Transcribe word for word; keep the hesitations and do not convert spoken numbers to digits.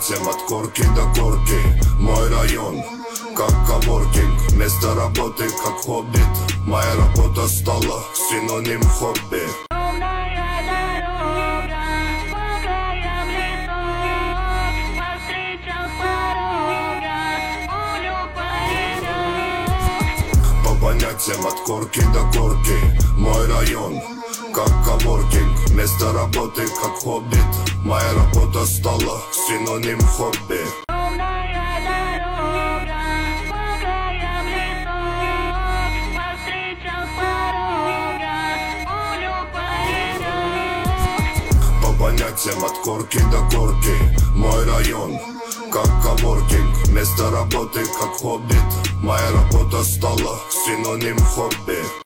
понятием от корки до корки. Мой район, как коворкинг, место работы, как хоббит. Моя работа стала синоним хобби. Понятием от корки до корки. Мой район, как коворкинг, место работы, как хоббит. Моя работа стала синоним хобби. По понятиям от корки до корки. Мой район, как коворкинг, место работы, как хоббит. Моя работа стала синоним хобби.